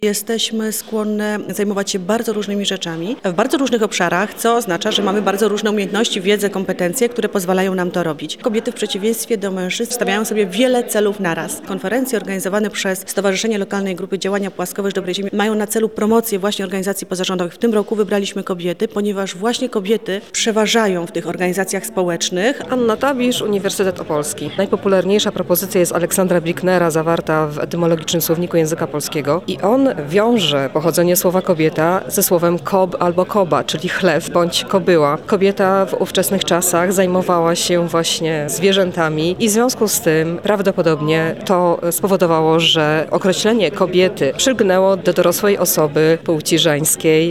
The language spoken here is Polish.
Jesteśmy skłonne zajmować się bardzo różnymi rzeczami w bardzo różnych obszarach, co oznacza, że mamy bardzo różne umiejętności, wiedzę, kompetencje, które pozwalają nam to robić. Kobiety w przeciwieństwie do mężczyzn stawiają sobie wiele celów naraz. Konferencje organizowane przez Stowarzyszenie Lokalnej Grupy Działania Płaskowyż Dobrej Ziemi mają na celu promocję właśnie organizacji pozarządowych. W tym roku wybraliśmy kobiety, ponieważ właśnie kobiety przeważają w tych organizacjach społecznych. Anna Tabisz, Uniwersytet Opolski. Najpopularniejsza propozycja jest Aleksandra Bricknera, zawarta w etymologicznym słowniku języka polskiego i on wiąże pochodzenie słowa kobieta ze słowem kob albo koba, czyli chlew bądź kobyła. Kobieta w ówczesnych czasach zajmowała się właśnie zwierzętami i w związku z tym prawdopodobnie to spowodowało, że określenie kobiety przylgnęło do dorosłej osoby płci żeńskiej.